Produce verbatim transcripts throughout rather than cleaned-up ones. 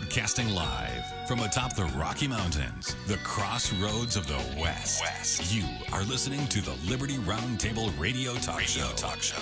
Broadcasting live from atop the Rocky Mountains, the crossroads of the West. West. You are listening to the Liberty Roundtable Radio Talk Radio Show. Talk Show.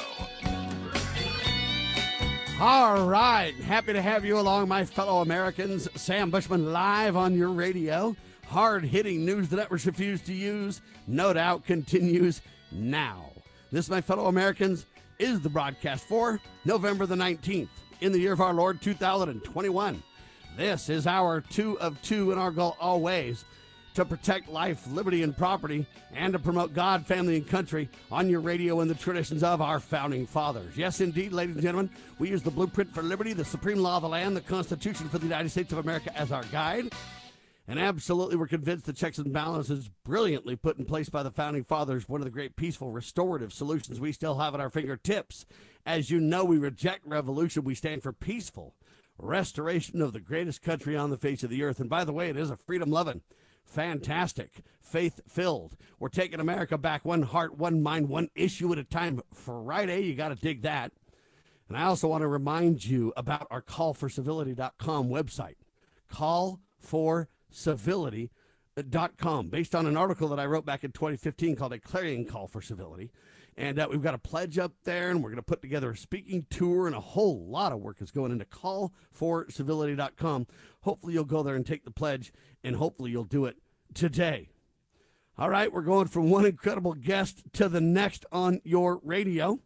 All right. Happy to have you along, my fellow Americans. Sam Bushman live on your radio. Hard-hitting news the networks refuse to use, no doubt, continues now. This, my fellow Americans, is the broadcast for November the nineteenth in the year of our Lord two thousand twenty-one. This is our two of two, and our goal always to protect life, liberty, and property, and to promote God, family, and country on your radio and the traditions of our founding fathers. Yes, indeed, ladies and gentlemen, we use the blueprint for liberty, the supreme law of the land, the Constitution for the United States of America as our guide. And absolutely, we're convinced the checks and balances brilliantly put in place by the Founding Fathers, one of the great peaceful restorative solutions we still have at our fingertips. As you know, we reject revolution. We stand for peaceful restoration of the greatest country on the face of the earth. And by the way, it is a freedom-loving, fantastic, faith-filled. We're taking America back one heart, one mind, one issue at a time. Friday, you got to dig that. And I also want to remind you about our call for civility dot com website. Call for civility dot com, based on an article that I wrote back in twenty fifteen called A Clarion Call for Civility. And uh, we've got a pledge up there, and we're going to put together a speaking tour, and a whole lot of work is going into call for civility dot com. Hopefully you'll go there and take the pledge, and hopefully you'll do it today. All right, we're going from one incredible guest to the next on your radio.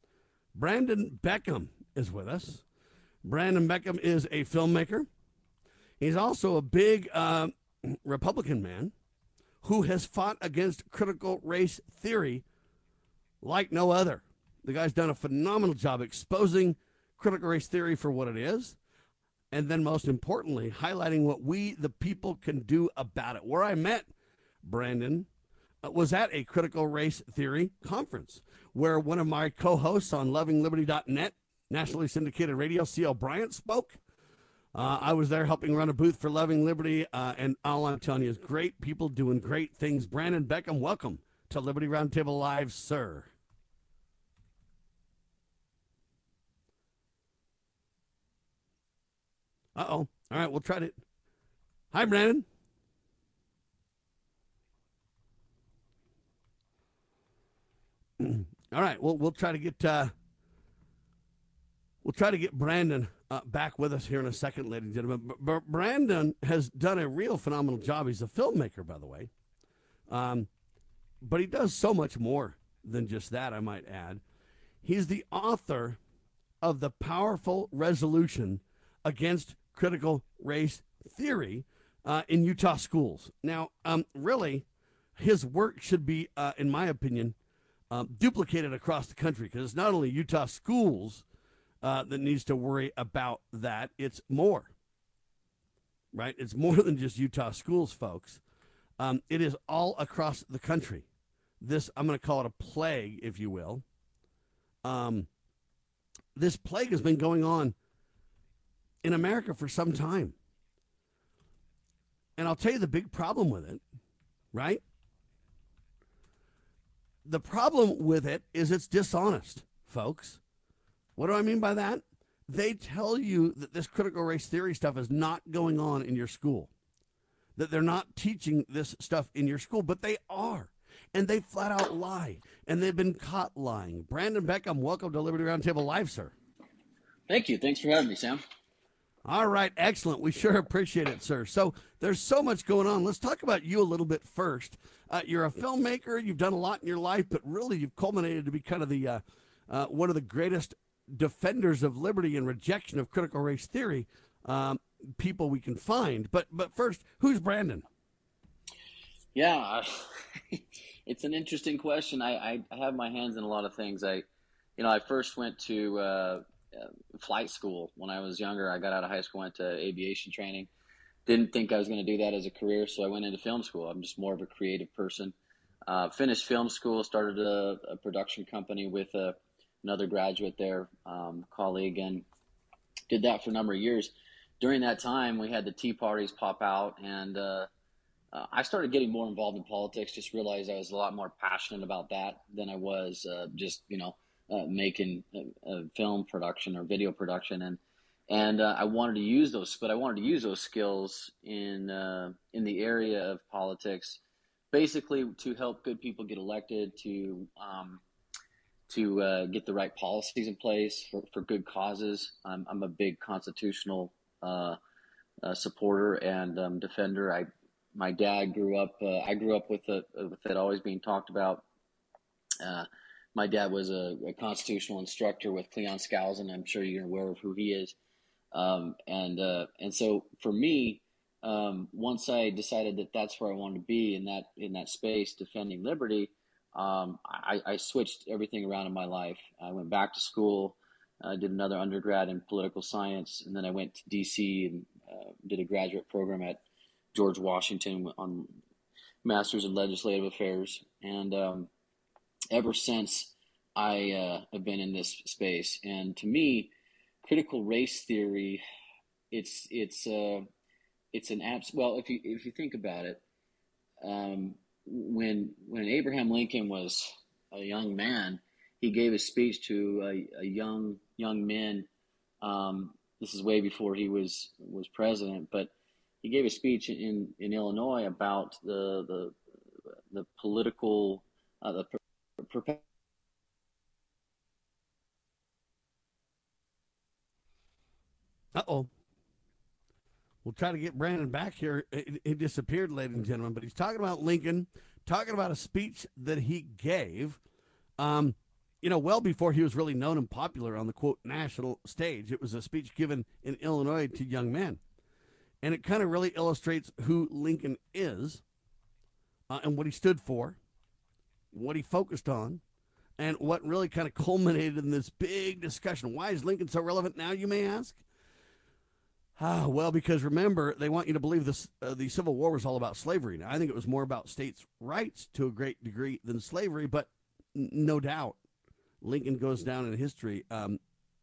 Brandon Beckham is with us. Brandon Beckham is a filmmaker. He's also a big uh, Republican man who has fought against critical race theory like no other. The guy's done a phenomenal job exposing critical race theory for what it is, and then most importantly, highlighting what we, the people, can do about it. Where I met Brandon uh, was at a critical race theory conference where one of my co-hosts on loving liberty dot net, nationally syndicated radio, C L Bryant, spoke. Uh, I was there helping run a booth for Loving Liberty, uh, and all I'm telling you is great people doing great things. Brandon Beckham, welcome to Liberty Roundtable Live, sir. Uh-oh. All right, we'll try to... Hi, Brandon. All right, well, we'll try to get... Uh, we'll try to get Brandon... Uh, back with us here in a second, ladies and gentlemen. B- B- Brandon has done a real phenomenal job. He's a filmmaker, by the way. Um, but he does so much more than just that, I might add. He's the author of The Powerful Resolution Against Critical Race Theory uh, in Utah Schools. Now, um, really, his work should be, uh, in my opinion, um, duplicated across the country, because it's not only Utah schools Uh, that needs to worry about that. It's more, right? It's more than just Utah schools, folks. Um, it is all across the country. This, I'm going to call it a plague, if you will. Um, this plague has been going on in America for some time. And I'll tell you the big problem with it, right? The problem with it is it's dishonest, folks. What do I mean by that? They tell you that this critical race theory stuff is not going on in your school, that they're not teaching this stuff in your school, but they are. And they flat out lie, and they've been caught lying. Brandon Beckham, welcome to Liberty Roundtable Live, sir. Thank you. Thanks for having me, Sam. All right, excellent. We sure appreciate it, sir. So there's so much going on. Let's talk about you a little bit first. Uh, you're a filmmaker. You've done a lot in your life, but really you've culminated to be kind of the uh, uh, one of the greatest defenders of liberty and rejection of critical race theory um, people we can find. But but first, who's Brandon? Yeah, it's an interesting question. I, I, I have my hands in a lot of things. I, you know, I first went to uh, uh, flight school when I was younger. I got out of high school, went to aviation training. Didn't think I was going to do that as a career, so I went into film school. I'm just more of a creative person. Uh, finished film school, started a, a production company with a another graduate there, um, colleague, and did that for a number of years. During that time, we had the Tea Parties pop out, and uh, uh, I started getting more involved in politics, just realized I was a lot more passionate about that than I was uh, just, you know, uh, making a, a film production or video production. And and uh, I wanted to use those, but I wanted to use those skills in uh, in the area of politics, basically to help good people get elected, to um, to uh, get the right policies in place for, for good causes. I'm, I'm a big constitutional uh, uh, supporter and um, defender. I my dad grew up. Uh, I grew up with it, with it always being talked about. Uh, my dad was a, a constitutional instructor with Cleon Skousen. I'm sure you're aware of who he is. Um, and uh, and so for me, um, once I decided that that's where I wanted to be in that in that space, defending liberty, um, I, I switched everything around in my life. I went back to school, I uh, did another undergrad in political science, and then I went to D C and uh, did a graduate program at George Washington on Masters in Legislative Affairs. And um, ever since, I uh, have been in this space. And to me, critical race theory, it's it's uh, it's an abs. Well, if you if you think about it, um, when when Abraham Lincoln was a young man, he gave a speech to a, a young young men. Um, this is way before he was was president, but he gave a speech in in Illinois about the the the political uh, the. Per, per, Uh-oh. We'll try to get Brandon back here. He disappeared, ladies and gentlemen, but he's talking about Lincoln, talking about a speech that he gave, um, you know, well before he was really known and popular on the, quote, national stage. It was a speech given in Illinois to young men. And it kind of really illustrates who Lincoln is uh, and what he stood for, what he focused on, and what really kind of culminated in this big discussion. Why is Lincoln so relevant now, you may ask? Ah, well, because remember, they want you to believe this, uh, the Civil War was all about slavery. Now, I think it was more about states' rights to a great degree than slavery, but n- no doubt Lincoln goes down in history um,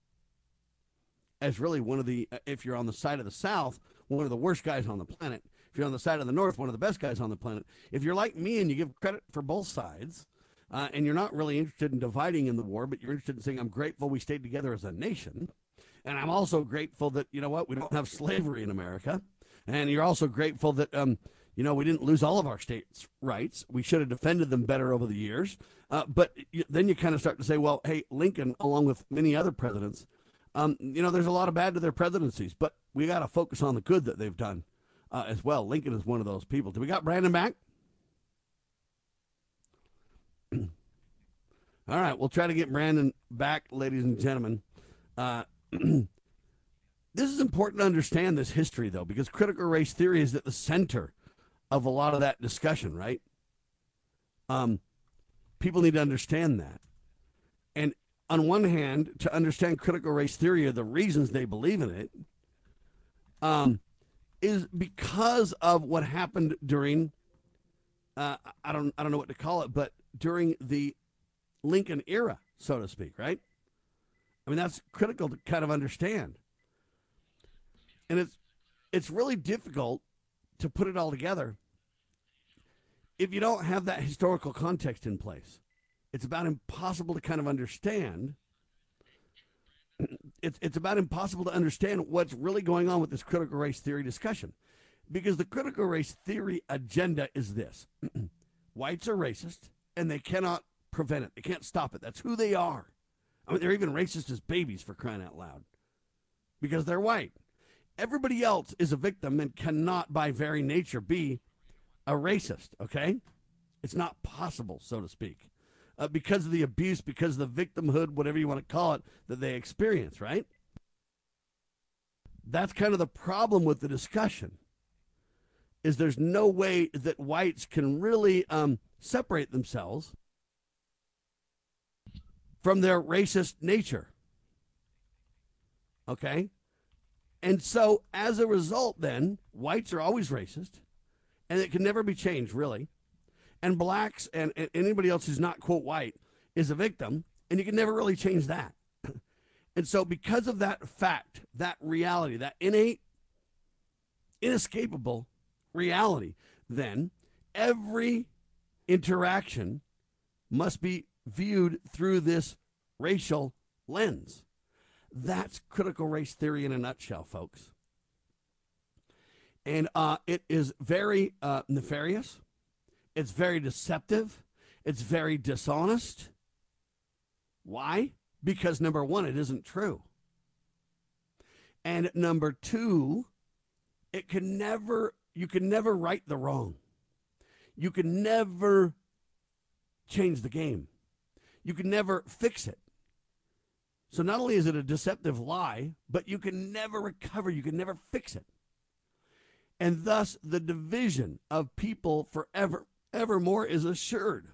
as really one of the, uh, if you're on the side of the South, one of the worst guys on the planet. If you're on the side of the North, one of the best guys on the planet. If you're like me and you give credit for both sides, uh, and you're not really interested in dividing in the war, but you're interested in saying, I'm grateful we stayed together as a nation, and I'm also grateful that, you know what, we don't have slavery in America. And you're also grateful that, um, you know, we didn't lose all of our states' rights. We should have defended them better over the years. Uh, but you, then you kind of start to say, well, hey, Lincoln, along with many other presidents, um, you know, there's a lot of bad to their presidencies, but we got to focus on the good that they've done uh, as well. Lincoln is one of those people. Do we got Brandon back? All right, we'll try to get Brandon back, ladies and gentlemen. Uh, this is important to understand this history, though, because critical race theory is at the center of a lot of that discussion, right? Um, people need to understand that. And on one hand, to understand critical race theory or the reasons they believe in it um, is because of what happened during, uh, I don't, I don't know what to call it, but during the Lincoln era, so to speak, right? I mean, that's critical to kind of understand. And it's it's really difficult to put it all together if you don't have that historical context in place. It's about impossible to kind of understand. It's, it's about impossible to understand what's really going on with this critical race theory discussion. Because the critical race theory agenda is this. Whites are racist, and they cannot prevent it. They can't stop it. That's who they are. I mean, they're even racist as babies, for crying out loud, because they're white. Everybody else is a victim and cannot, by very nature, be a racist, okay? It's not possible, so to speak, uh, because of the abuse, because of the victimhood, whatever you want to call it, that they experience, right? That's kind of the problem with the discussion, is there's no way that whites can really um, separate themselves from their racist nature. Okay? And so, as a result, then, whites are always racist, and it can never be changed, really. And blacks and, and anybody else who's not, quote, white is a victim, and you can never really change that. And so, because of that fact, that reality, that innate, inescapable reality, then, every interaction must be viewed through this racial lens. That's critical race theory in a nutshell, folks. And uh, it is very uh, nefarious. It's very deceptive. It's very dishonest. Why? Because, number one, it isn't true. And number two, it can never, you can never right the wrong. You can never change the game. You can never fix it. So not only is it a deceptive lie, but you can never recover. You can never fix it. And thus, the division of people forever, evermore is assured.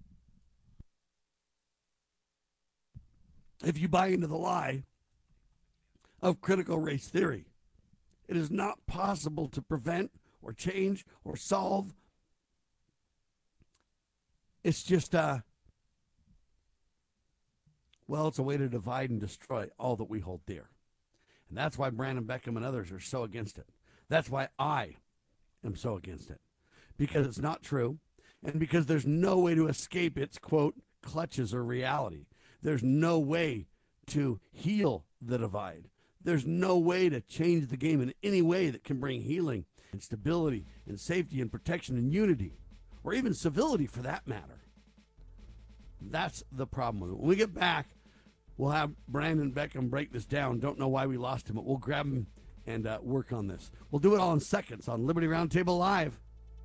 If you buy into the lie of critical race theory, it is not possible to prevent or change or solve. It's just, uh, well, it's a way to divide and destroy all that we hold dear. And that's why Brandon Beckham and others are so against it. That's why I am so against it. Because it's not true, and because there's no way to escape its, quote, clutches or reality. There's no way to heal the divide. There's no way to change the game in any way that can bring healing and stability and safety and protection and unity, or even civility for that matter. That's the problem with it. When we get back, we'll have Brandon Beckham break this down. Don't know why we lost him, but we'll grab him and uh, work on this. We'll do it all in seconds on Liberty Roundtable Live.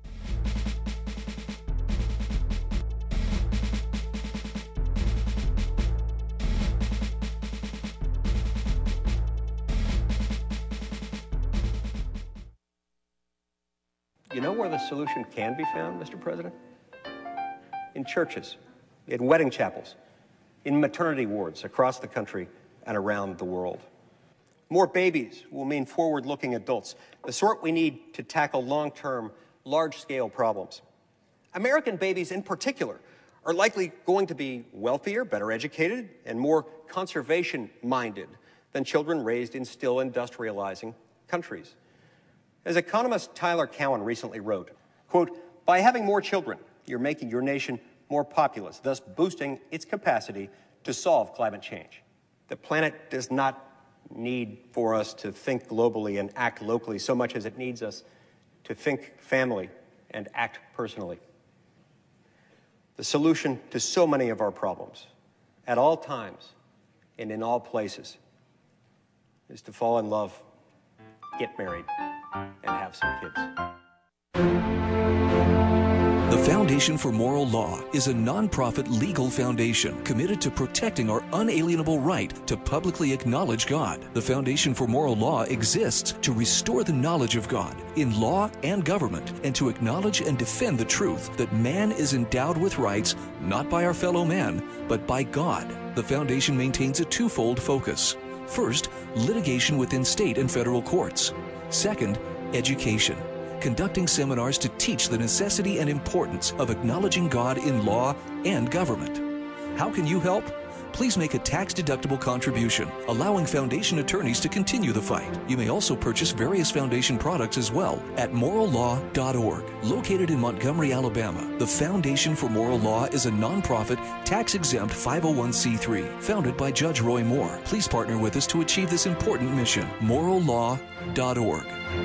You know where the solution can be found, Mister President? In churches, in wedding chapels, in maternity wards across the country and around the world. More babies will mean forward-looking adults, the sort we need to tackle long-term, large-scale problems. American babies in particular are likely going to be wealthier, better educated, and more conservation-minded than children raised in still industrializing countries. As economist Tyler Cowen recently wrote, quote, by having more children, you're making your nation more populous, thus boosting its capacity to solve climate change. The planet does not need for us to think globally and act locally so much as it needs us to think family and act personally. The solution to so many of our problems, at all times and in all places, is to fall in love, get married, and have some kids. The Foundation for Moral Law is a nonprofit legal foundation committed to protecting our unalienable right to publicly acknowledge God. The Foundation for Moral Law exists to restore the knowledge of God in law and government and to acknowledge and defend the truth that man is endowed with rights not by our fellow man, but by God. The Foundation maintains a twofold focus. First, litigation within state and federal courts. Second, education, conducting seminars to teach the necessity and importance of acknowledging God in law and government. How can you help? Please make a tax-deductible contribution, allowing Foundation attorneys to continue the fight. You may also purchase various Foundation products as well at moral law dot org. Located in Montgomery, Alabama, the Foundation for Moral Law is a nonprofit, tax-exempt five oh one c three, founded by Judge Roy Moore. Please partner with us to achieve this important mission. moral law dot org.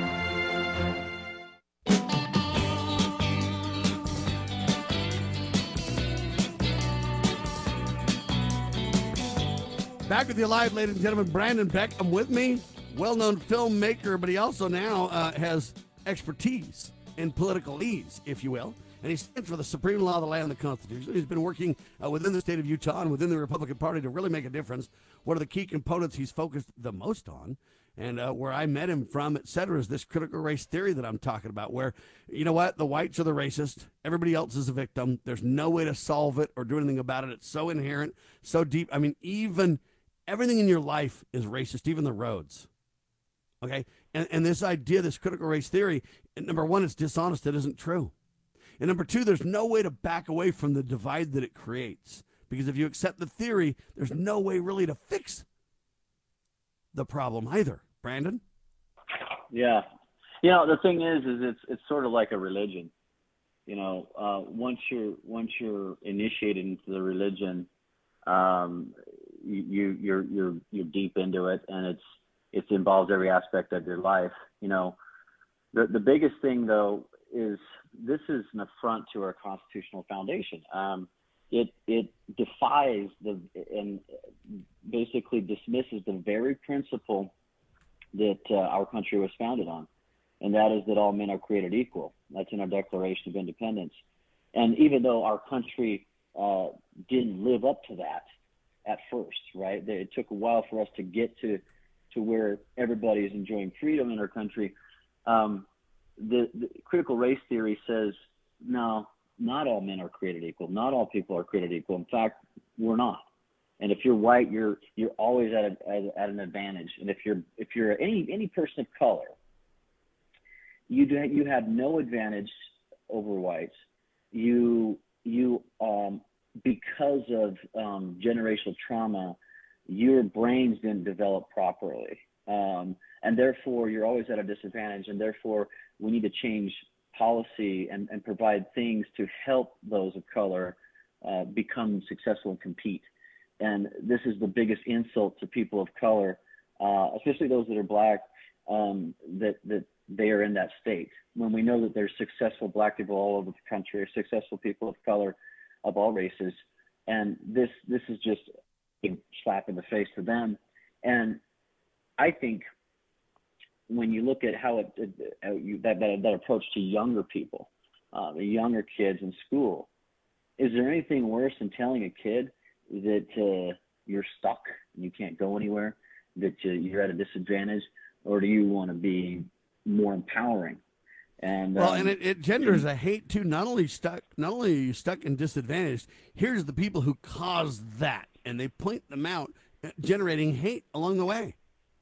Back with you live, ladies and gentlemen. Brandon Beckham with me, well-known filmmaker, but he also now uh, has expertise in political ease, if you will. And he stands for the supreme law of the land and the Constitution. He's been working uh, within the state of Utah and within the Republican Party to really make a difference. What are the key components he's focused the most on? And uh, where I met him from, et cetera, is this critical race theory that I'm talking about, where, you know what, the whites are the racist, everybody else is a victim. There's no way to solve it or do anything about it. It's so inherent, so deep. I mean, even everything in your life is racist, even the roads. Okay? And, and this idea, this critical race theory, number one, it's dishonest. It isn't true. And number two, there's no way to back away from the divide that it creates. Because if you accept the theory, there's no way really to fix the problem either. Brandon? Yeah. You know, the thing is, is it's it's sort of like a religion. You know, uh, once you're once you're initiated into the religion, um, you you're you're you're deep into it, and it's it involves every aspect of your life. You know, the the biggest thing though is this is an affront to our constitutional foundation. Um, it it defies the and basically dismisses the very principle that uh, our country was founded on, and that is that all men are created equal. That's in our Declaration of Independence. And even though our country uh, didn't live up to that at first, right? It took a while for us to get to to where everybody is enjoying freedom in our country. Um, the, the critical race theory says, no, not all men are created equal. Not all people are created equal. In fact, we're not. And if you're white, you're you're always at, a, at, at an advantage. And if you're if you're any any person of color, you do you have no advantage over whites. You you um, because of um, generational trauma, your brains didn't develop properly, um, and therefore you're always at a disadvantage. And therefore, we need to change policy and, and provide things to help those of color uh, become successful and compete. And this is the biggest insult to people of color, uh, especially those that are black, um, that, that they are in that state. When we know that there's successful black people all over the country, or successful people of color of all races. And this, this is just a slap in the face to them. And I think when you look at how it, it how you, that, that, that approach to younger people, uh, the younger kids in school, is there anything worse than telling a kid that uh, you're stuck and you can't go anywhere, that uh, you're at a disadvantage, or do you want to be more empowering? And well, um, and it, it genders a hate too. Not only stuck, not only are you stuck and disadvantaged. Here's the people who caused that, and they point them out, generating hate along the way.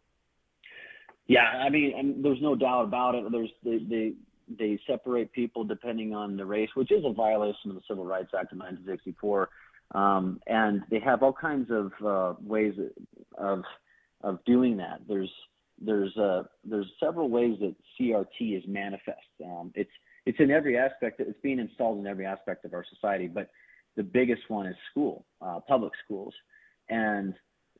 Yeah, I mean, and there's no doubt about it. There's they, they they separate people depending on the race, which is a violation of the Civil Rights Act of nineteen sixty-four. Um, and they have all kinds of uh, ways of of doing that. There's there's uh, there's several ways that C R T is manifest. Um, it's it's in every aspect. It's being installed in every aspect of our society. But the biggest one is school, uh, public schools. And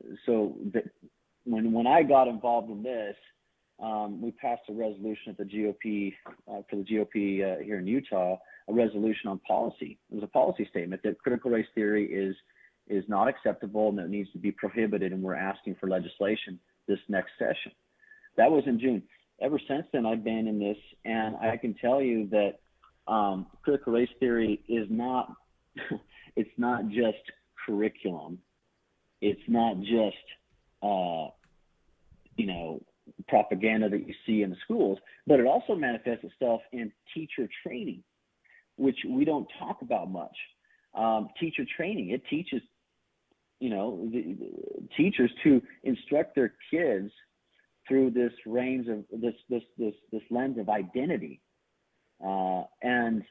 so the, when when I got involved in this, um, we passed a resolution at the G O P uh, for the G O P uh, here in Utah. A resolution on policy. It was a policy statement that critical race theory is is not acceptable and that it needs to be prohibited, and we're asking for legislation this next session. That was in June. Ever since then, I've been in this, and I can tell you that um, critical race theory is not it's not just curriculum. It's not just uh, you know propaganda that you see in the schools, but it also manifests itself in teacher training, which we don't talk about much. Um, teacher training, it teaches, you know, the, the teachers to instruct their kids through this range of this this this this lens of identity, uh, and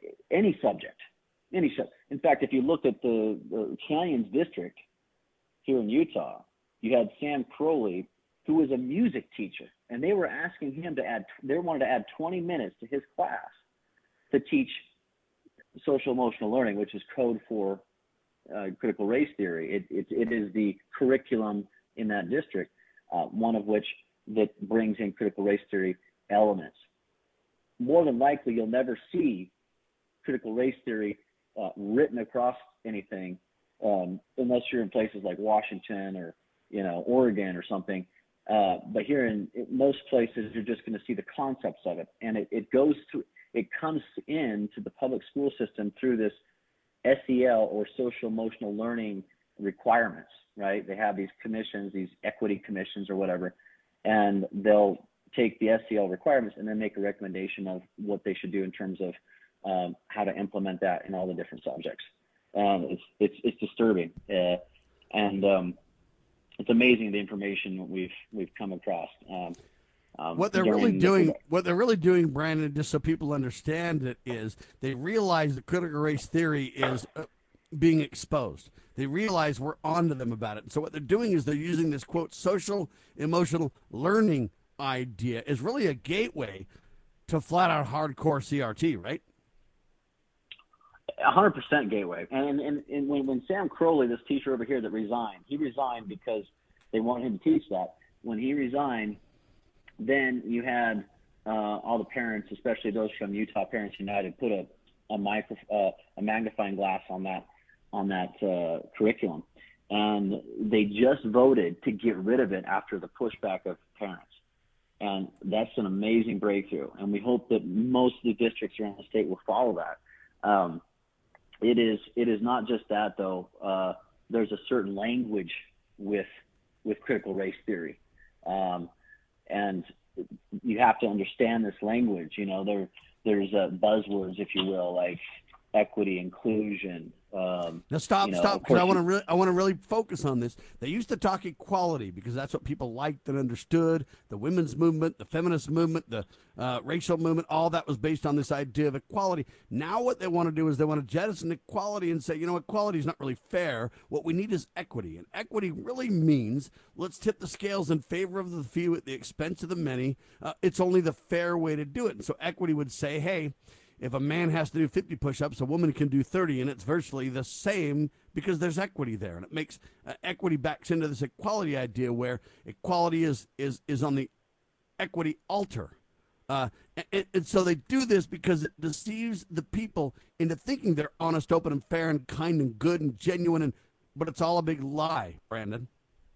any subject, any subject. In fact, if you looked at the, the Canyons district here in Utah, you had Sam Crowley, who was a music teacher, and they were asking him to add. They wanted to add twenty minutes to his class to teach social emotional learning, which is code for uh, critical race theory. It, it, it is the curriculum in that district, uh, one of which that brings in critical race theory elements. More than likely, you'll never see critical race theory uh, written across anything um, unless you're in places like Washington or, you know, Oregon or something. Uh, but here in, in most places, you're just going to see the concepts of it, and it, it goes through. It comes into the public school system through this S E L, or social emotional learning requirements, right? They have these commissions, these equity commissions or whatever, and they'll take the S E L requirements and then make a recommendation of what they should do in terms of um, how to implement that in all the different subjects. Um, it's, it's, it's disturbing. Uh, and um, it's amazing the information we've, we've come across. Um, Um, what they're really doing, what they're really doing, Brandon, just so people understand it, is they realize that critical race theory is uh, being exposed. They realize we're onto them about it. So what they're doing is they're using this, quote, social emotional learning idea is really a gateway to flat out hardcore C R T, right? one hundred percent gateway. And, and, and when, when Sam Crowley, this teacher over here that resigned, he resigned because they wanted him to teach that. When he resigned, then you had uh, all the parents, especially those from Utah Parents United, put a a, micro, uh, a magnifying glass on that on that uh, curriculum, and they just voted to get rid of it after the pushback of parents. And that's an amazing breakthrough, and we hope that most of the districts around the state will follow that. Um, it is it is not just that, though. Uh, there's a certain language with with critical race theory, um, and you have to understand this language. You know, there there's uh, buzzwords, if you will, like equity, inclusion. Um, now stop, you know, stop, because I want to really, I want to really focus on this. They used to talk equality because that's what people liked and understood. The women's movement, the feminist movement, the uh, racial movement, all that was based on this idea of equality. Now what they want to do is they want to jettison equality and say, you know, equality is not really fair. What we need is equity, and equity really means let's tip the scales in favor of the few at the expense of the many. Uh, it's only the fair way to do it. And so equity would say, hey, if a man has to do fifty push-ups, a woman can do thirty, and it's virtually the same because there's equity there. And it makes uh, equity backs into this equality idea where equality is is is on the equity altar. Uh, and, and so they do this because it deceives the people into thinking they're honest, open, and fair, and kind, and good, and genuine, and but it's all a big lie, Brandon.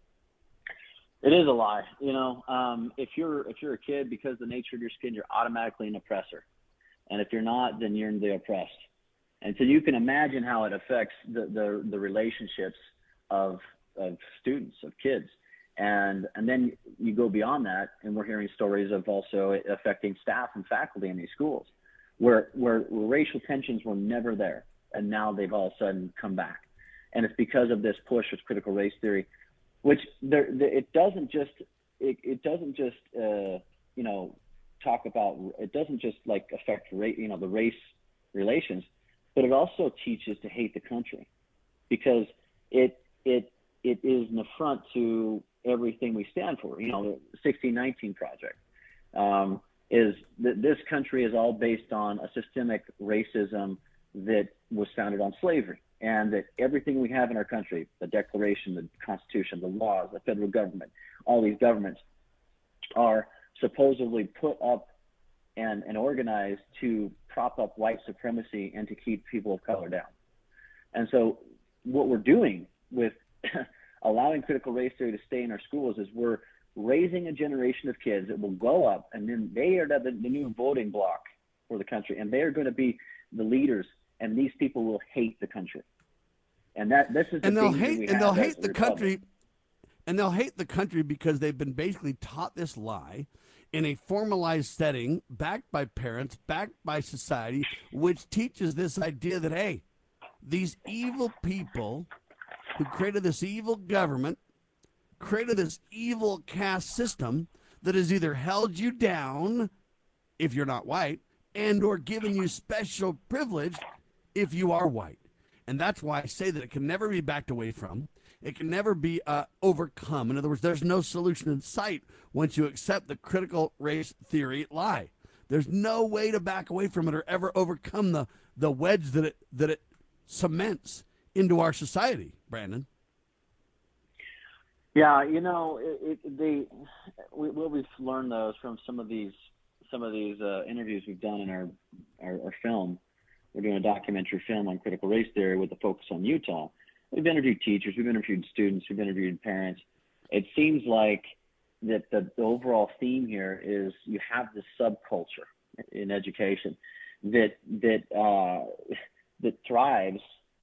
It is a lie. You know, um, if you're if you're a kid, because of the nature of your skin, you're automatically an oppressor. And if you're not, then you're the oppressed. And so you can imagine how it affects the, the, the relationships of, of students, of kids. And, and then you go beyond that, and we're hearing stories of also affecting staff and faculty in these schools where, where racial tensions were never there, and now they've all of a sudden come back. And it's because of this push with critical race theory, which there, it doesn't just, it, it doesn't just, uh, you know, talk about, it doesn't just like affect race, you know, the race relations, but it also teaches to hate the country, because it it it is an affront to everything we stand for. You know, the sixteen nineteen Project um, is that this country is all based on a systemic racism that was founded on slavery, and that everything we have in our country, the Declaration, the Constitution, the laws, the federal government, all these governments are supposedly put up and, and organized to prop up white supremacy and to keep people of color down. And so what we're doing with allowing critical race theory to stay in our schools is we're raising a generation of kids that will go up, and then they are the, the new voting bloc for the country, and they are going to be the leaders, and these people will hate the country. And that this is the and they'll danger hate we and have they'll as hate a the republic. country. And they'll hate the country because they've been basically taught this lie in a formalized setting, backed by parents, backed by society, which teaches this idea that, hey, these evil people who created this evil government, created this evil caste system that has either held you down if you're not white and or given you special privilege if you are white. And that's why I say that it can never be backed away from. It can never be uh, overcome. In other words, there's no solution in sight once you accept the critical race theory lie. There's no way to back away from it or ever overcome the, the wedge that it that it cements into our society, Brandon. Yeah, you know, it, it, they, we, what we've learned though is from some of these some of these uh, interviews we've done in our, our our film. We're doing a documentary film on critical race theory with a focus on Utah. We've interviewed teachers, we've interviewed students, we've interviewed parents. It seems like that the, the overall theme here is you have this subculture in education that that uh, that thrives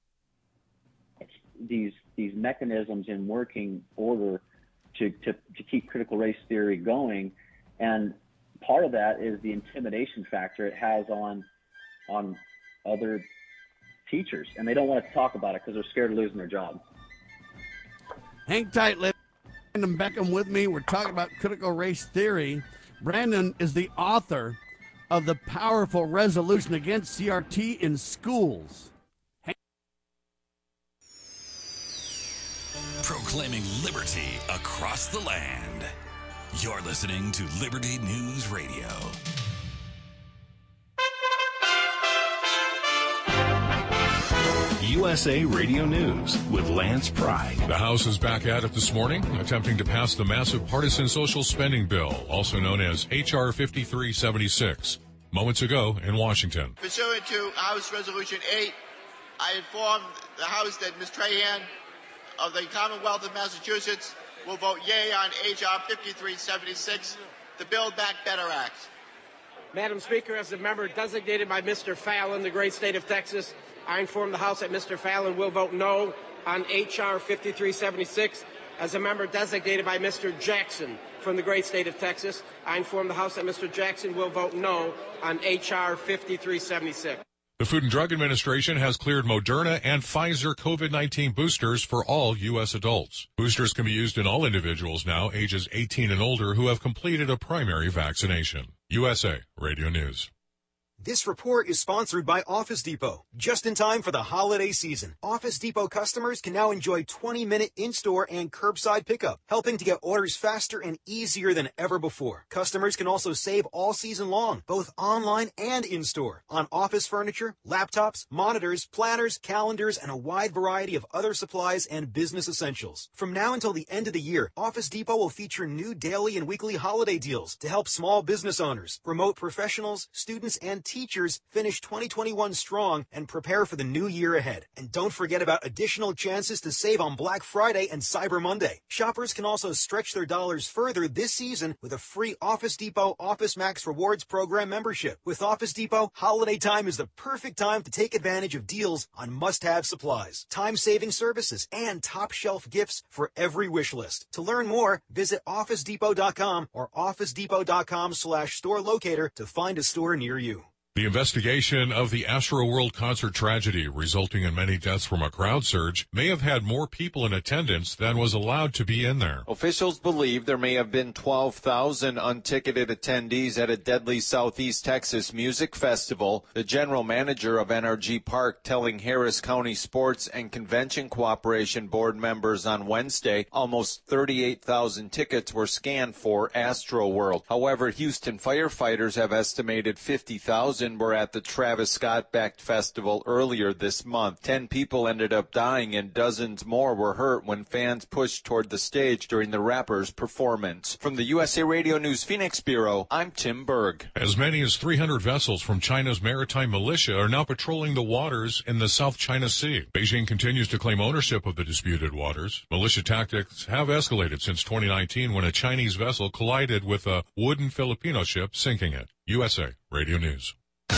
these these mechanisms in working order to, to, to keep critical race theory going, and part of that is the intimidation factor it has on on other teachers, and they don't want to talk about it because they're scared of losing their job. Hang tight, Brandon Beckham with me. We're talking about critical race theory. Brandon is the author of the powerful resolution against C R T in schools. Hang- Proclaiming liberty across the land. You're listening to Liberty News Radio. U S A Radio News with Lance Pride. The House is back at it this morning, attempting to pass the massive partisan social spending bill, also known as H R fifty-three seventy-six. Moments ago in Washington. Pursuant to House Resolution eight, I inform the House that Miz Trahan of the Commonwealth of Massachusetts will vote yea on H R fifty-three seventy-six, the Build Back Better Act. Madam Speaker, as a member designated by Mister Fallon, the great state of Texas, I inform the House that Mister Fallon will vote no on H R fifty-three seventy-six. As a member designated by Mister Jackson from the great state of Texas, I inform the House that Mister Jackson will vote no on H R fifty-three seventy-six. The Food and Drug Administration has cleared Moderna and Pfizer COVID nineteen boosters for all U S adults. Boosters can be used in all individuals now ages eighteen and older who have completed a primary vaccination. U S A Radio News. This report is sponsored by Office Depot. Just in time for the holiday season, Office Depot customers can now enjoy twenty minute in-store and curbside pickup, helping to get orders faster and easier than ever before. Customers can also save all season long, both online and in-store, on office furniture, laptops, monitors, planners, calendars, and a wide variety of other supplies and business essentials. From now until the end of the year, Office Depot will feature new daily and weekly holiday deals to help small business owners, remote professionals, students, and teachers finish twenty twenty-one strong and prepare for the new year ahead. And don't forget about additional chances to save on Black Friday and Cyber Monday. Shoppers can also stretch their dollars further this season with a free Office Depot Office Max Rewards Program membership. With Office Depot, holiday time is the perfect time to take advantage of deals on must-have supplies, time-saving services, and top-shelf gifts for every wish list. To learn more, visit office depot dot com or office depot dot com slash store locator to find a store near you. The investigation of the Astroworld concert tragedy resulting in many deaths from a crowd surge may have had more people in attendance than was allowed to be in there. Officials believe there may have been twelve thousand unticketed attendees at a deadly Southeast Texas music festival. The general manager of N R G Park telling Harris County Sports and Convention Cooperation Board members on Wednesday almost thirty-eight thousand tickets were scanned for Astroworld. However, Houston firefighters have estimated fifty thousand were at the Travis Scott-backed festival earlier this month. Ten people ended up dying and dozens more were hurt when fans pushed toward the stage during the rapper's performance. From the U S A Radio News Phoenix Bureau, I'm Tim Berg. As many as three hundred vessels from China's maritime militia are now patrolling the waters in the South China Sea. Beijing continues to claim ownership of the disputed waters. Militia tactics have escalated since twenty nineteen when a Chinese vessel collided with a wooden Filipino ship, sinking it. U S A Radio News.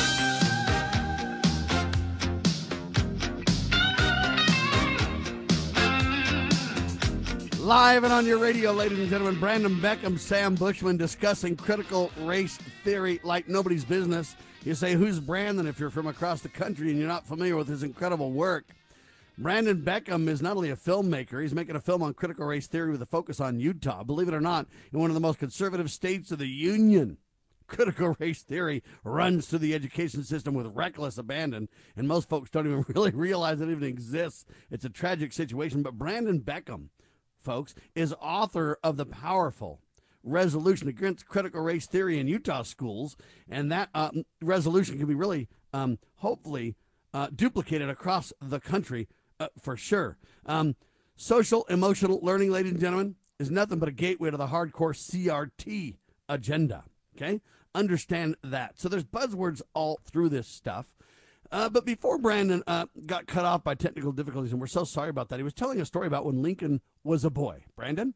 Live and on your radio, ladies and gentlemen, Brandon Beckham, Sam Bushman discussing critical race theory like nobody's business. You say, who's Brandon if you're from across the country and you're not familiar with his incredible work? Brandon Beckham is not only a filmmaker, he's making a film on critical race theory with a focus on Utah. Believe it or not, in one of the most conservative states of the Union. Critical race theory runs through the education system with reckless abandon, and most folks don't even really realize it even exists. It's a tragic situation, but Brandon Beckham, folks, is author of the powerful resolution against critical race theory in Utah schools, and that uh, resolution can be really, um, hopefully, uh, duplicated across the country uh, for sure. Um, social emotional learning, ladies and gentlemen, is nothing but a gateway to the hardcore C R T agenda, okay? Understand that. So there's buzzwords all through this stuff. Uh, but before Brandon uh, got cut off by technical difficulties, and we're so sorry about that, he was telling a story about when Lincoln was a boy. Brandon?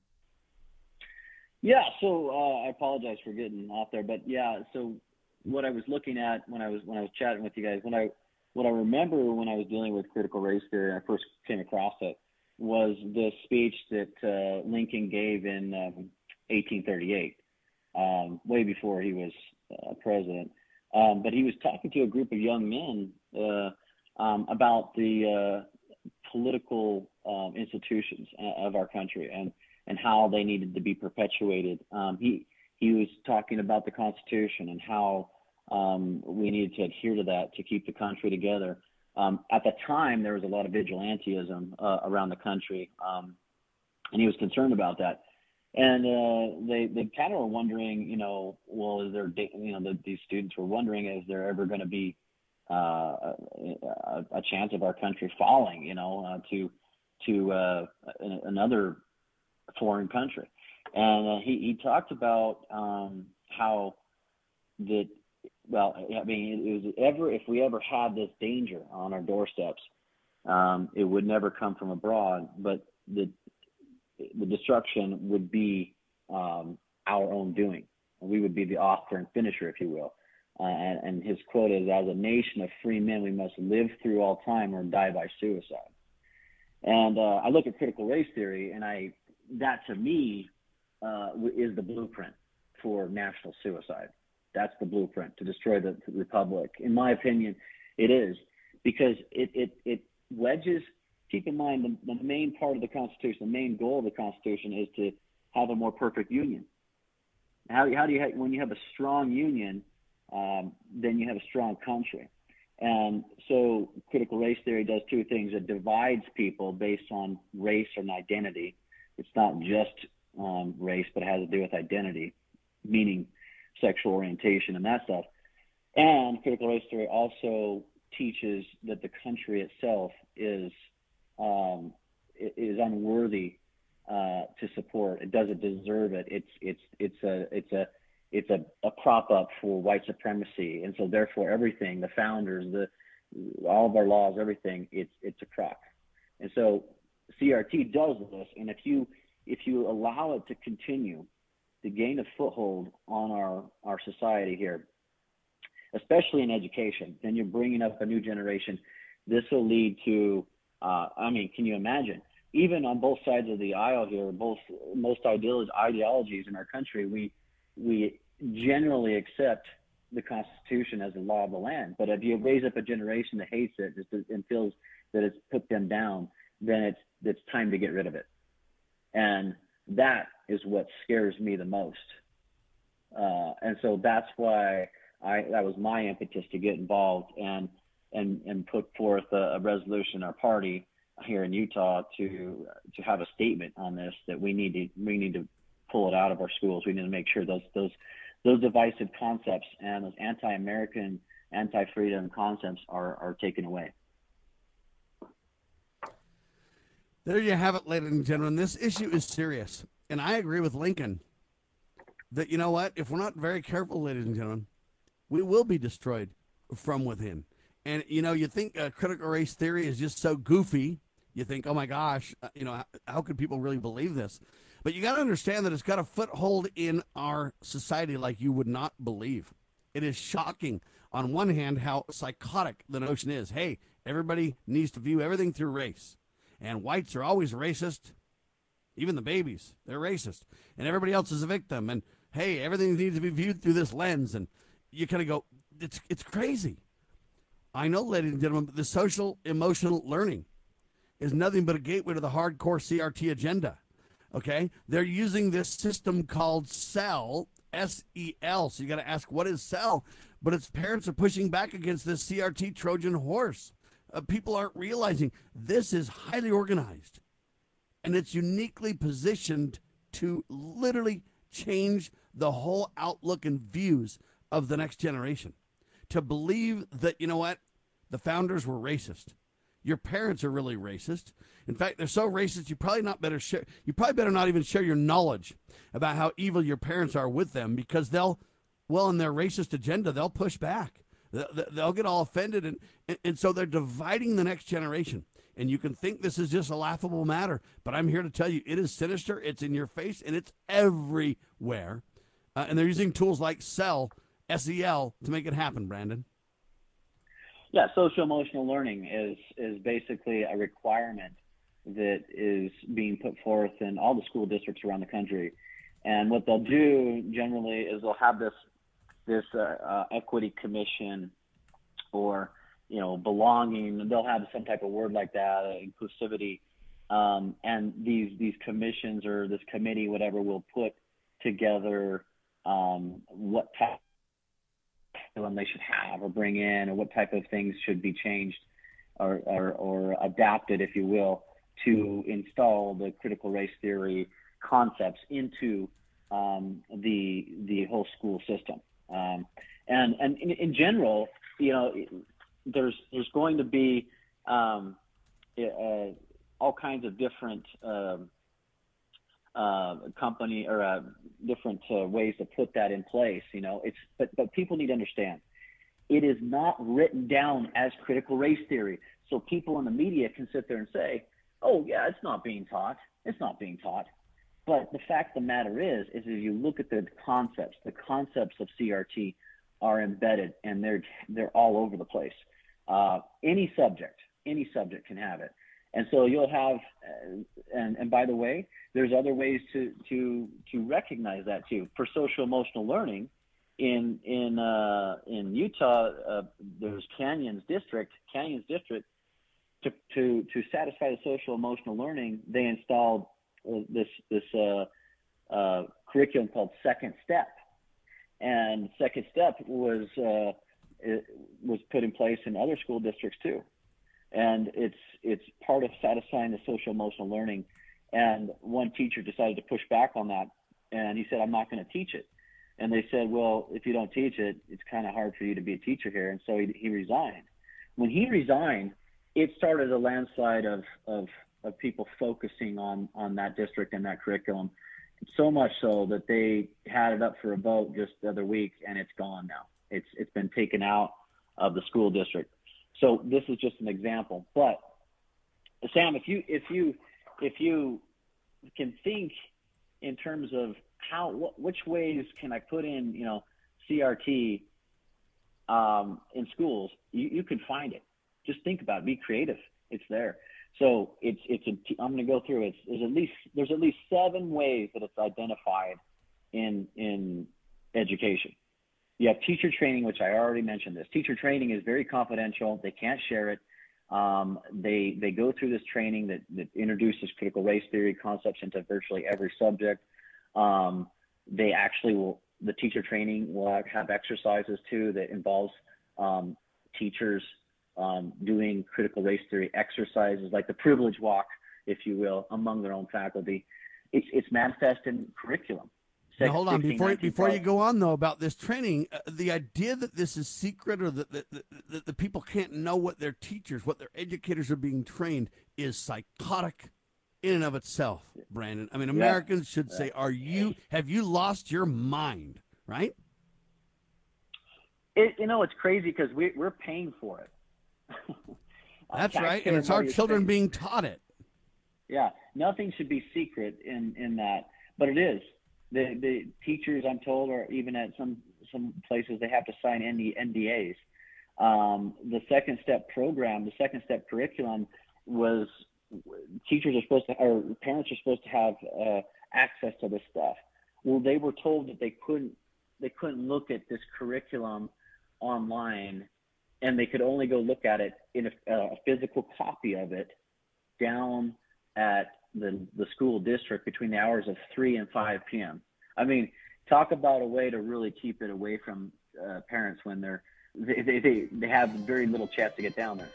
Yeah, so uh, I apologize for getting off there, but yeah, so what I was looking at when I was when I was chatting with you guys, when I what I remember when I was dealing with critical race theory, I first came across it, was the speech that uh, Lincoln gave in um, eighteen thirty-eight, um, way before he was uh, president. Um, but he was talking to a group of young men uh, um, about the uh, political um, institutions of our country and, and how they needed to be perpetuated. Um, he he was talking about the Constitution and how um, we needed to adhere to that to keep the country together. Um, at the time, there was a lot of vigilantism uh, around the country, um, and he was concerned about that. And uh, they they kind of were wondering, you know, well, is there, you know, the, these students were wondering, is there ever going to be uh, a, a chance of our country falling, you know, uh, to to uh, another foreign country. And uh, he, he talked about um, how that, well, I mean, it was ever, if we ever had this danger on our doorsteps, um, it would never come from abroad, but the the destruction would be um, our own doing. We would be the author and finisher, if you will. Uh, and, and his quote is, "As a nation of free men, we must live through all time or die by suicide." And uh, I look at critical race theory, and I that to me uh, is the blueprint for national suicide. That's the blueprint to destroy the, the republic. In my opinion, it is, because it it, it wedges. Keep in mind, the, the main part of the Constitution, the main goal of the Constitution is to have a more perfect union. How, how do you have, when you have a strong union, um, then you have a strong country. And so critical race theory does two things. It divides people based on race and identity. It's not just um, race, but it has to do with identity, meaning sexual orientation and that stuff. And critical race theory also teaches that the country itself is um, is unworthy uh, to support. It doesn't deserve it. It's it's it's a it's a it's a, a prop up for white supremacy, and so therefore everything, the founders, the all of our laws, everything, it's it's a crock. And so C R T does this, and if you if you allow it to continue to gain a foothold on our our society here, especially in education, then you're bringing up a new generation. This will lead to, uh, I mean, can you imagine? Even on both sides of the aisle here, both most ideolo- ideologies in our country, we we generally accept the Constitution as the law of the land. But if you raise up a generation that hates it and feels that it's put them down, then it's it's time to get rid of it. And that is what scares me the most. Uh, and so that's why I that was my impetus to get involved and and and put forth a, a resolution in our party here in Utah to to have a statement on this, that we need to we need to pull it out of our schools. We need to make sure those those those divisive concepts and those anti-American, anti-freedom concepts are are taken away. There you have it, ladies and gentlemen. This issue is serious, and I agree with Lincoln that, you know what, if we're not very careful, ladies and gentlemen, we will be destroyed from within. And, you know, you think uh, critical race theory is just so goofy. You think, oh, my gosh, uh, you know, how, how could people really believe this? But you got to understand that it's got a foothold in our society like you would not believe. It is shocking, on one hand, how psychotic the notion is. Hey, everybody needs to view everything through race. And whites are always racist. Even the babies, they're racist. And everybody else is a victim. And, hey, everything needs to be viewed through this lens. And you kind of go, it's it's crazy. I know, ladies and gentlemen, but the social emotional learning is nothing but a gateway to the hardcore C R T agenda. Okay? They're using this system called SEL, S E L. So you got to ask, what is SEL? But its parents are pushing back against this C R T Trojan horse. Uh, people aren't realizing this is highly organized, and it's uniquely positioned to literally change the whole outlook and views of the next generation. To believe that, you know what, the founders were racist. Your parents are really racist. In fact, they're so racist, you probably not better share. You probably better not even share your knowledge about how evil your parents are with them, because they'll, well, in their racist agenda, they'll push back. They'll get all offended, and, and so they're dividing the next generation. And you can think this is just a laughable matter, but I'm here to tell you it is sinister, it's in your face, and it's everywhere. Uh, and they're using tools like SEL, S E L, to make it happen, Brandon. Yeah, social emotional learning is is basically a requirement that is being put forth in all the school districts around the country. And what they'll do generally is they'll have this this uh, uh, equity commission, or, you know, belonging. They'll have some type of word like that, uh, inclusivity. Um, and these these commissions or this committee, whatever, will put together um, what type of curriculum they should have or bring in, or what type of things should be changed or, or, or adapted, if you will, to install the critical race theory concepts into um, the the whole school system. Um, and and in, in general, you know, there's there's going to be um, uh, all kinds of different uh, uh, company or uh, different uh, ways to put that in place. You know, it's but but people need to understand it is not written down as critical race theory. So people in the media can sit there and say, "Oh yeah, it's not being taught. It's not being taught." But the fact of the matter is, is if you look at the concepts, the concepts of C R T are embedded and they're they're all over the place. Uh, any subject, any subject can have it. And so you'll have, uh, and, and by the way, there's other ways to, to, to recognize that too. For social emotional learning, in, in, uh, in Utah, uh, there's Canyons District, Canyons District, to, to, to satisfy the social emotional learning, they installed uh, this, this uh, uh, curriculum called Second Step. And Second Step was, uh, it was put in place in other school districts too. And it's it's part of satisfying the social emotional learning. And one teacher decided to push back on that, and he said, "I'm not going to teach it." And they said, "Well, if you don't teach it, it's kind of hard for you to be a teacher here." And so he, he resigned. When he resigned, it started a landslide of of, of people focusing on on that district and that curriculum, so much so that they had it up for a vote just the other week, and it's gone now. It's it's been taken out of the school district. So this is just an example. But Sam, if you if you if you can think in terms of how what, which ways can I put in, you know, C R T um, in schools, you, you can find it. Just think about it. Be creative. It's there. So it's it's a, I'm going to go through it. There's at least there's at least seven ways that it's identified in in education. You have teacher training, which I already mentioned this. Teacher training is very confidential. They can't share it. Um, they they go through this training that, that introduces critical race theory concepts into virtually every subject. Um, they actually will, the teacher training will have exercises too that involves um, teachers um, doing critical race theory exercises like the privilege walk, if you will, among their own faculty. It's, it's manifest in curriculum. Now, hold on, before before you go on though about this training, uh, the idea that this is secret or that the, the, the people can't know what their teachers, what their educators are being trained is psychotic in and of itself, Brandon. I mean, Americans yeah. should yeah. say, "Are you? Have you lost your mind?" Right? It, you know, it's crazy because we we're paying for it. That's right, and it's our children paying. being taught it. Yeah, nothing should be secret in in that, but it is. The the teachers, I'm told, or even at some some places, they have to sign N D As. Um, the Second Step program, the Second Step curriculum, was teachers are supposed to, or parents are supposed to have uh, access to this stuff. Well, they were told that they couldn't they couldn't look at this curriculum online, and they could only go look at it in a, a physical copy of it down at the the school district between the hours of three and five p.m. I mean, talk about a way to really keep it away from uh, parents when they're they, they they they have very little chance to get down there.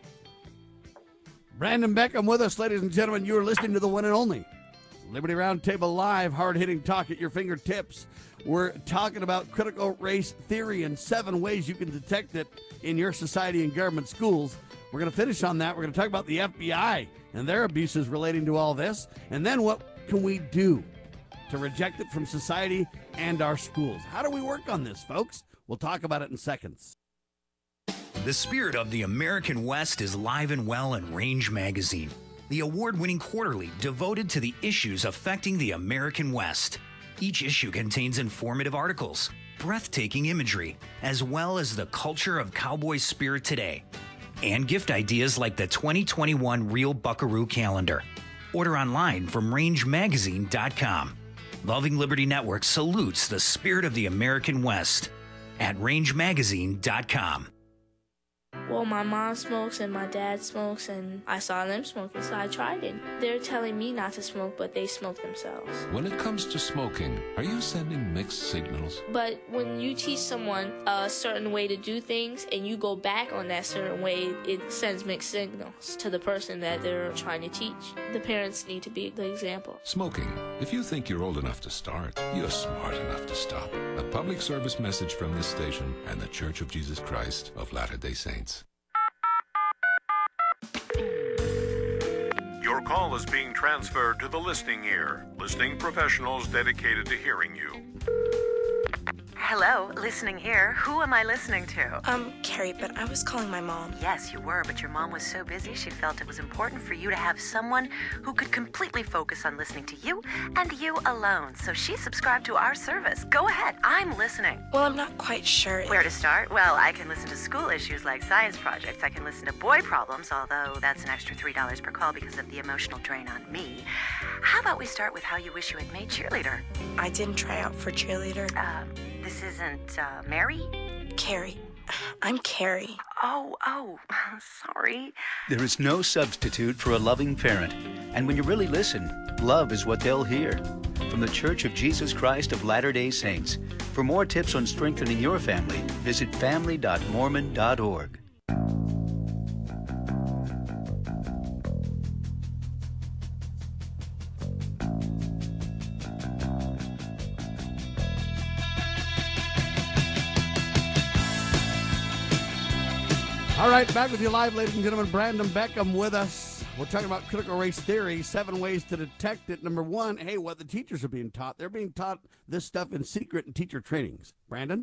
Brandon Beckham with us, ladies and gentlemen. You are listening to the one and only Liberty Roundtable Live, hard-hitting talk at your fingertips. We're talking about critical race theory and seven ways you can detect it in your society and government schools. We're going to finish on that. We're going to talk about the F B I and their abuses relating to all this. And then what can we do to reject it from society and our schools? How do we work on this, folks? We'll talk about it in seconds. The spirit of the American West is live and well in Range Magazine, the award-winning quarterly devoted to the issues affecting the American West. Each issue contains informative articles, breathtaking imagery, as well as the culture of cowboy spirit today, and gift ideas like the twenty twenty-one Real Buckaroo Calendar. Order online from range magazine dot com. Loving Liberty Network salutes the spirit of the American West at range magazine dot com. Well, my mom smokes and my dad smokes, and I saw them smoking, so I tried it. They're telling me not to smoke, but they smoke themselves. When it comes to smoking, are you sending mixed signals? But when you teach someone a certain way to do things and you go back on that certain way, it sends mixed signals to the person that they're trying to teach. The parents need to be the example. Smoking. If you think you're old enough to start, you're smart enough to stop. A public service message from this station and the Church of Jesus Christ of Latter-day Saints. Your call is being transferred to the listening ear. Listening professionals dedicated to hearing you. Hello, listening ear. Who am I listening to? Um, Carrie, but I was calling my mom. Yes, you were, but your mom was so busy she felt it was important for you to have someone who could completely focus on listening to you and you alone. So she subscribed to our service. Go ahead, I'm listening. Well, I'm not quite sure. Where to start? Well, I can listen to school issues like science projects. I can listen to boy problems, although that's an extra three dollars per call because of the emotional drain on me. How about we start with how you wish you had made cheerleader? I didn't try out for cheerleader. Um, this isn't uh, Mary? Carrie. I'm Carrie. Oh, oh, sorry. There is no substitute for a loving parent. And when you really listen, love is what they'll hear. From the Church of Jesus Christ of Latter-day Saints. For more tips on strengthening your family, visit family dot mormon dot org. All right, back with you live, ladies and gentlemen. Brandon Beckham with us. We're talking about critical race theory, seven ways to detect it. Number one, hey, what the teachers are being taught. They're being taught this stuff in secret in teacher trainings. Brandon?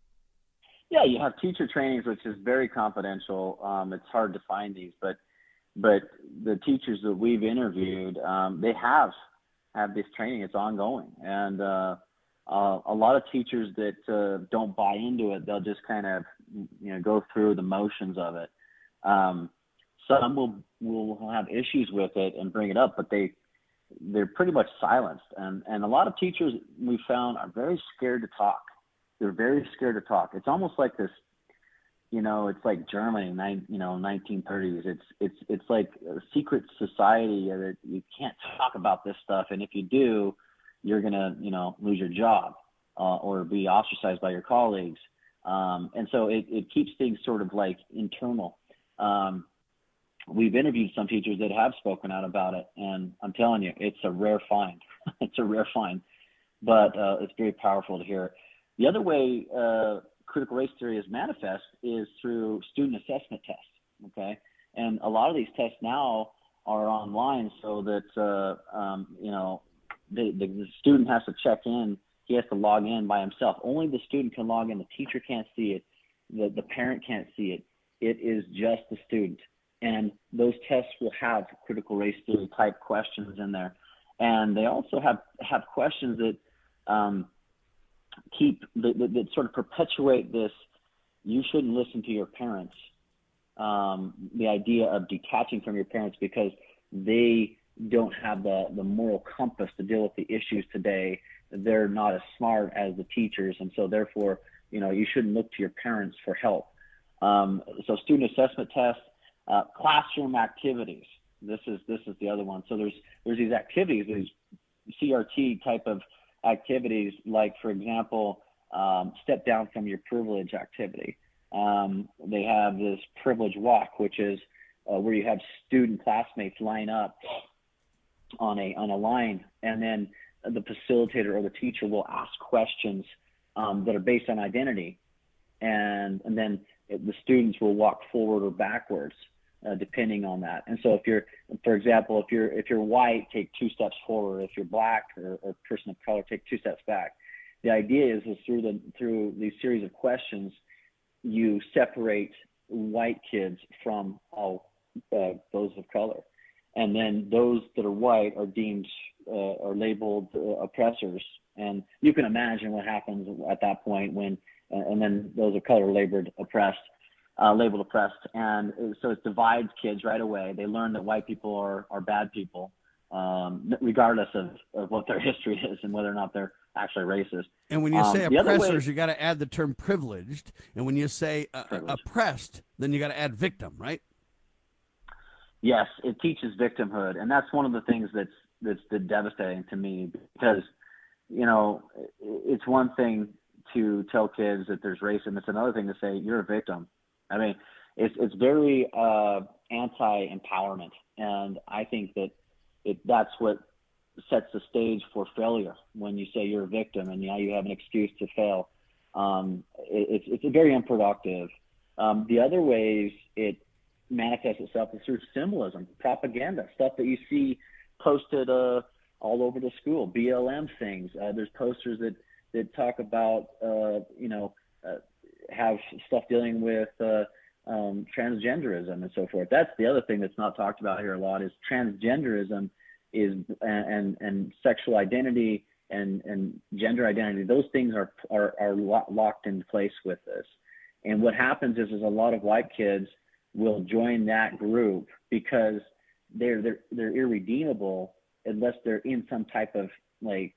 Yeah, you have teacher trainings, which is very confidential. Um, it's hard to find these, but but the teachers that we've interviewed, um, they have have this training. It's ongoing, and uh, uh, a lot of teachers that uh, don't buy into it, they'll just kind of you know go through the motions of it. Um, some will will have issues with it and bring it up, but they they're pretty much silenced. And and a lot of teachers we found are very scared to talk. They're very scared to talk. It's almost like this, you know, it's like Germany, nine, you know, nineteen thirties. It's it's it's like a secret society that you can't talk about this stuff, and if you do, you're gonna, you know, lose your job uh, or be ostracized by your colleagues. Um, and so it, it keeps things sort of like internal. Um, we've interviewed some teachers that have spoken out about it, and I'm telling you, it's a rare find. It's a rare find, but uh, it's very powerful to hear. The other way uh, critical race theory is manifest is through student assessment tests, okay? And a lot of these tests now are online so that, uh, um, you know, the, the, the student has to check in. He has to log in by himself. Only the student can log in. The teacher can't see it. The, the parent can't see it. It is just the student. And those tests will have critical race theory type questions in there. And they also have, have questions that um, keep, that, that, that sort of perpetuate this, you shouldn't listen to your parents. Um, the idea of detaching from your parents because they don't have the, the moral compass to deal with the issues today. They're not as smart as the teachers, and so therefore, you know, you shouldn't look to your parents for help. Um, so student assessment tests, uh, classroom activities. This is this is the other one. So there's there's these activities, these C R T type of activities, like for example, um, step down from your privilege activity. Um, they have this privilege walk, which is uh, where you have student classmates line up on a on a line, and then the facilitator or the teacher will ask questions um, that are based on identity, and and then the students will walk forward or backwards uh, depending on that. And so if you're, for example, if you're if you're white, take two steps forward. If you're black or, or person of color, take two steps back. The idea is is through the through these series of questions, you separate white kids from all uh, those of color. And then those that are white are deemed uh, are labeled uh, oppressors. And you can imagine what happens at that point when, uh, and then those of color are labeled oppressed, uh, labeled oppressed. And so it divides kids right away. They learn that white people are, are bad people, um, regardless of, of what their history is and whether or not they're actually racist. And when you say um, oppressors, way, you got to add the term privileged. And when you say uh, oppressed, then you got to add victim, right? Yes, it teaches victimhood, and that's one of the things that's that's been devastating to me because, you know, it's one thing to tell kids that there's racism. It's another thing to say you're a victim. I mean, it's it's very uh, anti-empowerment, and I think that it that's what sets the stage for failure when you say you're a victim and now you have an excuse to fail. Um, it, it's it's very unproductive. Um, the other ways it manifests stuff is through symbolism, propaganda, stuff that you see posted uh, all over the school, B L M things. Uh, there's posters that, that talk about, uh, you know, uh, have stuff dealing with uh, um, transgenderism and so forth. That's the other thing that's not talked about here a lot is transgenderism is and and, and sexual identity and, and gender identity. Those things are are, are locked in place with this. And what happens is, is a lot of white kids will join that group because they're they're they're irredeemable unless they're in some type of like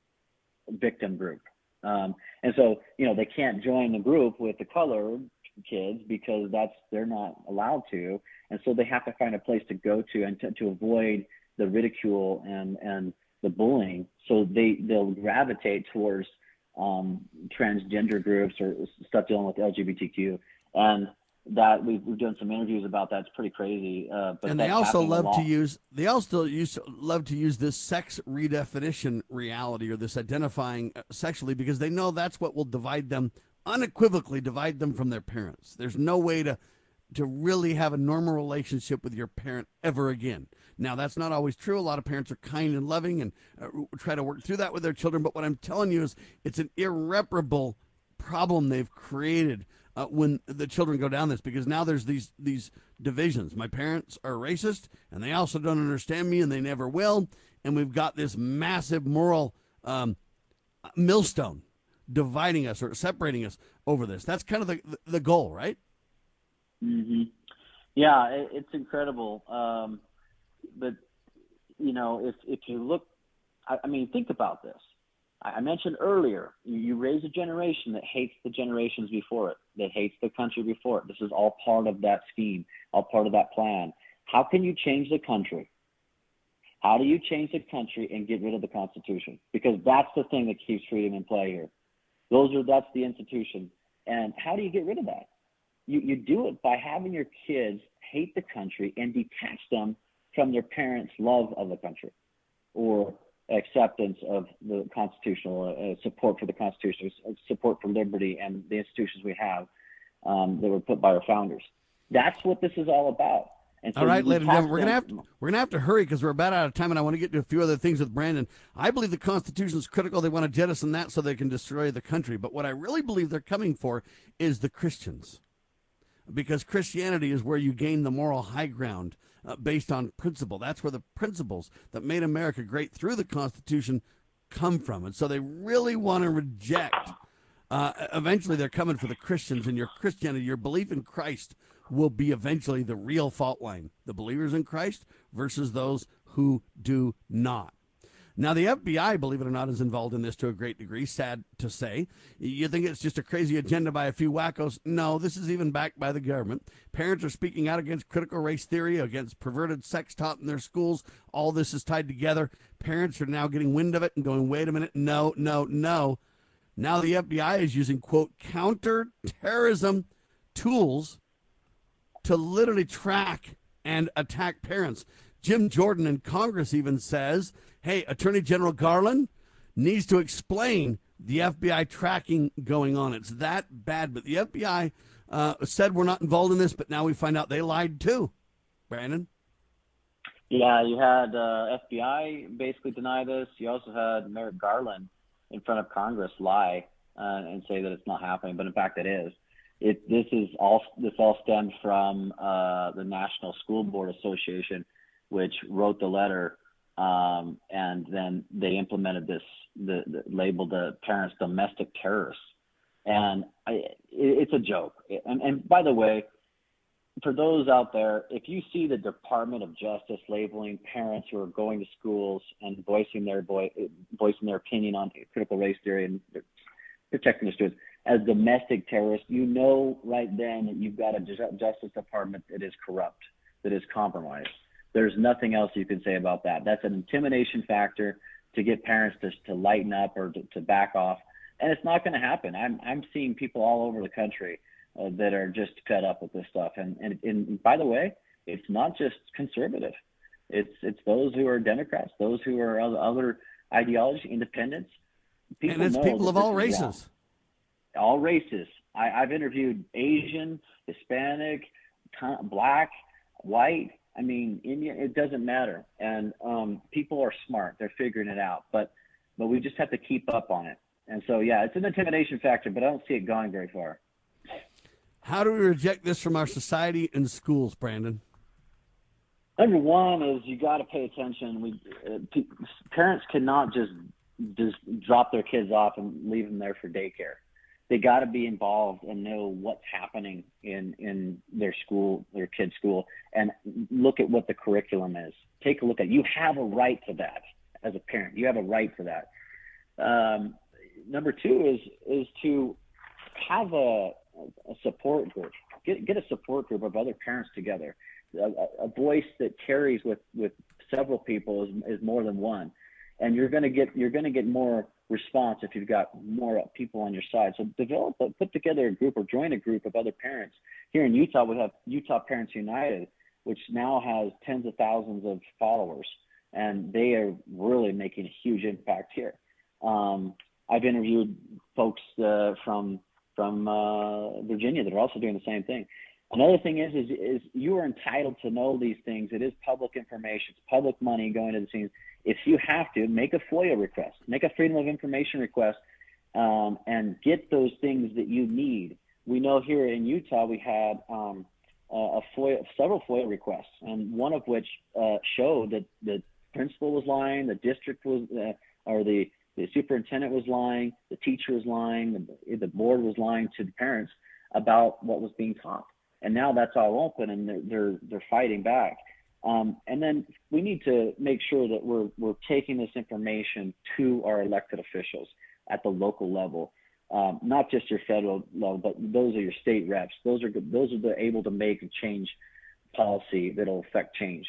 victim group. Um, and so, you know, they can't join the group with the colored kids because that's, they're not allowed to. And so they have to find a place to go to and to, to avoid the ridicule and, and the bullying. So they, they'll gravitate towards um, transgender groups or stuff dealing with L G B T Q. And that we've, we've done some interviews about that. It's pretty crazy. Uh, but and they also love to use they also use love to use this sex redefinition reality or this identifying sexually because they know that's what will divide them, unequivocally divide them from their parents. There's no way to to really have a normal relationship with your parent ever again. Now, that's not always true. A lot of parents are kind and loving and uh, try to work through that with their children. But what I'm telling you is it's an irreparable problem they've created Uh, when the children go down this, because now there's these these divisions. My parents are racist, and they also don't understand me, and they never will. And we've got this massive moral um, millstone dividing us or separating us over this. That's kind of the the goal, right? Mm-hmm. Yeah, it, it's incredible. Um, but you know, if if you look, I, I mean, think about this. I mentioned earlier, you raise a generation that hates the generations before it, that hates the country before it. This is all part of that scheme, all part of that plan. How can you change the country? How do you change the country and get rid of the Constitution? Because that's the thing that keeps freedom in play here. Those are that's the institution. And how do you get rid of that? You you do it by having your kids hate the country and detach them from their parents' love of the country, or acceptance of the constitutional uh, support for the Constitution, support for liberty and the institutions we have um, that were put by our founders. That's what this is all about. And so all right, ladies and gentlemen, we're them- gonna have to, we're gonna have to hurry because we're about out of time, and I want to get to a few other things with Brandon. I believe the Constitution is critical. They want to jettison that so they can destroy the country. But what I really believe they're coming for is the Christians, because Christianity is where you gain the moral high ground. Uh, based on principle. That's where the principles that made America great through the Constitution come from. And so they really want to reject. Uh, eventually, they're coming for the Christians, and your Christianity, your belief in Christ will be eventually the real fault line. The believers in Christ versus those who do not. Now, the F B I, believe it or not, is involved in this to a great degree, sad to say. You think it's just a crazy agenda by a few wackos? No, this is even backed by the government. Parents are speaking out against critical race theory, against perverted sex taught in their schools. All this is tied together. Parents are now getting wind of it and going, wait a minute, no, no, no. Now the F B I is using, quote, counterterrorism tools to literally track and attack parents. Jim Jordan in Congress even says, hey, Attorney General Garland needs to explain the F B I tracking going on. It's that bad. But the F B I uh, said we're not involved in this, but now we find out they lied too. Brandon? Yeah, you had uh, F B I basically deny this. You also had Merrick Garland in front of Congress lie uh, and say that it's not happening, but in fact it is. It this is all this all stemmed from uh, the National School Board Association, which wrote the letter, um, and then they implemented this, the, the labeled the parents domestic terrorists. And I, it, it's a joke. And, and by the way, for those out there, if you see the Department of Justice labeling parents who are going to schools and voicing their boy, voicing their opinion on critical race theory and protecting the students as domestic terrorists, you know right then that you've got a Justice Department that is corrupt, that is compromised. There's nothing else you can say about that. That's an intimidation factor to get parents to, to lighten up or to, to back off. And it's not going to happen. I'm I'm seeing people all over the country uh, that are just fed up with this stuff. And, and and by the way, it's not just conservative. It's it's those who are Democrats, those who are other, other ideology, independents. People and it's know people of all races. races. Wrong. All races. I, I've interviewed Asian, Hispanic, Black, white, I mean, Indian, it doesn't matter. And um, people are smart. They're figuring it out. But but we just have to keep up on it. And so, yeah, it's an intimidation factor, but I don't see it going very far. How do we reject this from our society and schools, Brandon? Number one is you got to pay attention. We uh, p- Parents cannot just just drop their kids off and leave them there for daycare. They got to be involved and know what's happening in, in their school, their kid's school, and look at what the curriculum is. Take a look at it. You have a right to that as a parent. You have a right to that. Um, number two is is to have a, a support group. Get get a support group of other parents together. A, a voice that carries with, with several people is, is more than one. And you're going to get you're going to get more response if you've got more people on your side. So develop, put together a group or join a group of other parents. Here in Utah, we have Utah Parents United, which now has tens of thousands of followers, and they are really making a huge impact here. Um, I've interviewed folks uh, from from uh, Virginia that are also doing the same thing. Another thing is, is, is you are entitled to know these things. It is public information. It's public money going to the scenes. If you have to, make a FOIA request, make a Freedom of Information request, um, and get those things that you need. We know here in Utah we had um, a FOIA, several FOIA requests, and one of which uh, showed that the principal was lying, the district was, uh, or the, the superintendent was lying, the teacher was lying, the, the board was lying to the parents about what was being taught. And now that's all open, and they're they're, they're fighting back. Um, and then we need to make sure that we're we're taking this information to our elected officials at the local level, um, not just your federal level, but those are your state reps. Those are those are the able to make and change policy that'll affect change.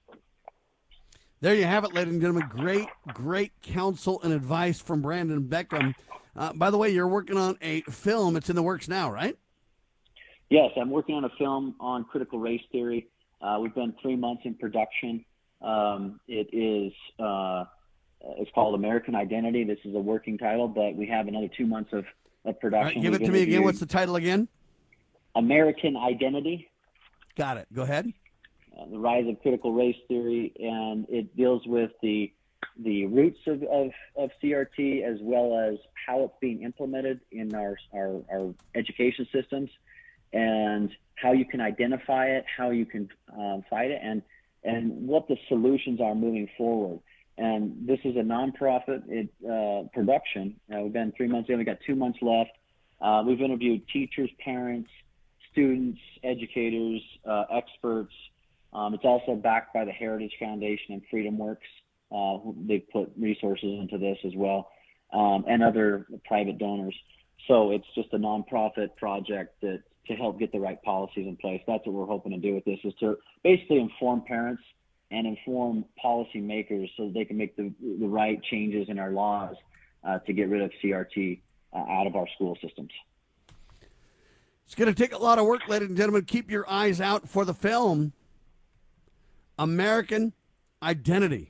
There you have it, ladies and gentlemen. Great, great counsel and advice from Brandon Beckham. Uh, by the way, you're working on a film. It's in the works now, right? Yes, I'm working on a film on critical race theory. Uh, we've been three months in production. Um, it is uh, it's called American Identity. This is a working title, but we have another two months of, of production. All right, give We've it to me again. What's the title again? American Identity. Got it. Go ahead. Uh, the rise of critical race theory, and it deals with the the roots of, of, of C R T as well as how it's being implemented in our our, our education systems, and how you can identify it, how you can um, fight it, and and what the solutions are moving forward. And this is a nonprofit it, uh, production. Uh, we've been three months in. We've got two months left. Uh, we've interviewed teachers, parents, students, educators, uh, experts. Um, it's also backed by the Heritage Foundation and Freedom Works. Uh, they put resources into this as well, um, and other private donors. So it's just a nonprofit project that to help get the right policies in place. That's what we're hoping to do with this, is to basically inform parents and inform policymakers so that they can make the, the right changes in our laws uh, to get rid of C R T uh, out of our school systems. It's going to take a lot of work, ladies and gentlemen. Keep your eyes out for the film, American Identity.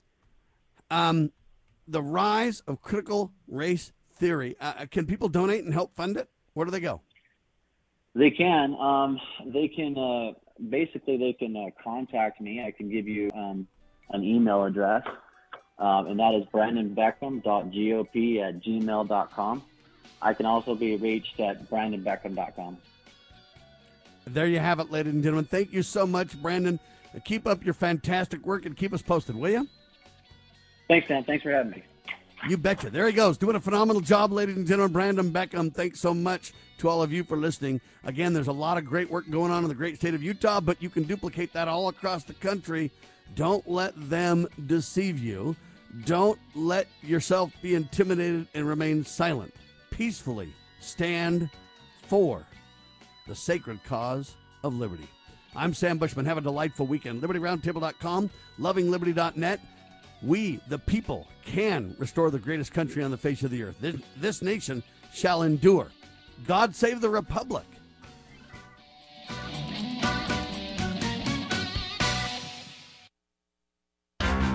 Um, the rise of critical race theory. Uh, can people donate and help fund it? Where do they go? They can. Um, they can uh, basically they can uh, contact me. I can give you um, an email address, um, and that is brandon beckham dot g o p at gmail dot com. I can also be reached at brandon beckham dot com. There you have it, ladies and gentlemen. Thank you so much, Brandon. Keep up your fantastic work and keep us posted, will you? Thanks, Dan. Thanks for having me. You betcha. There he goes, doing a phenomenal job, ladies and gentlemen. Brandon Beckham, thanks so much to all of you for listening. Again, there's a lot of great work going on in the great state of Utah, but you can duplicate that all across the country. Don't let them deceive you. Don't let yourself be intimidated and remain silent. Peacefully stand for the sacred cause of liberty. I'm Sam Bushman. Have a delightful weekend. liberty roundtable dot com, loving liberty dot net. We, the people, can restore the greatest country on the face of the earth. This, this nation shall endure. God save the republic.